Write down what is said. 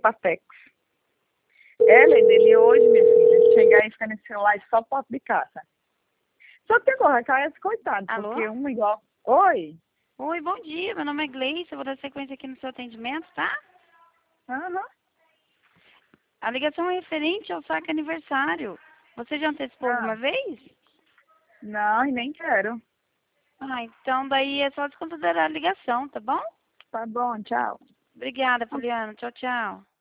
Patex. Ellen, ele hoje, minha filha, chegar e ficar nesse celular só foto de caça. Só que agora, cara, esse coitado, Alô? porque um igual... Oi? Oi, bom dia. Meu nome é Gleice. Eu vou dar sequência aqui no seu atendimento, tá? Aham. A ligação é referente ao saque aniversário. Você já antecipou Ah, alguma vez? não, e nem quero. Ah, então daí é só desconsiderar a ligação, tá bom? Tá bom, tchau. Obrigada, Poliana. Tchau, tchau.